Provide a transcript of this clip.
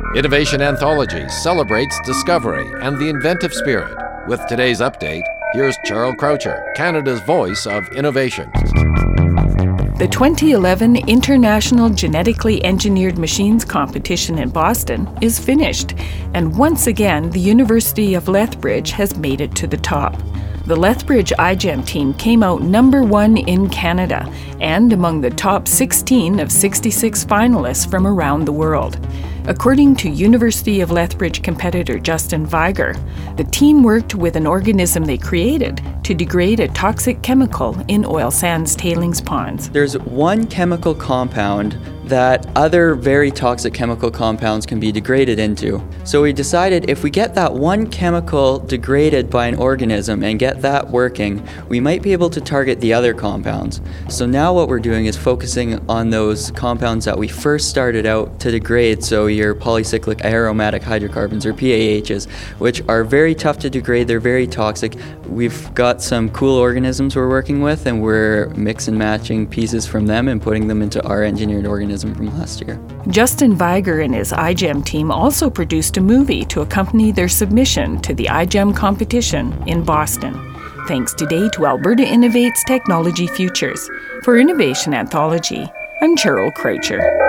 Innovation Anthology celebrates discovery and the inventive spirit. With today's update, here's Cheryl Croucher, Canada's voice of innovation. The 2011 International Genetically Engineered Machines Competition in Boston is finished, and once again, the University of Lethbridge has made it to the top. The Lethbridge iGEM team came out number 1 in Canada and among the top 16 of 66 finalists from around the world. According to University of Lethbridge competitor Justin Viger, the team worked with an organism they created to degrade a toxic chemical in oil sands tailings ponds. There's one chemical compound that other very toxic chemical compounds can be degraded into. So we decided if we get that one chemical degraded by an organism and get that working, we might be able to target the other compounds. So now what we're doing is focusing on those compounds that we first started out to degrade, so your polycyclic aromatic hydrocarbons, or PAHs, which are very tough to degrade, they're very toxic. We've got some cool organisms we're working with, and we're mix and matching pieces from them and putting them into our engineered organism from last year. Justin Viger and his iGEM team also produced a movie to accompany their submission to the iGEM competition in Boston. Thanks today to Alberta Innovates Technology Futures. For Innovation Anthology, I'm Cheryl Croucher.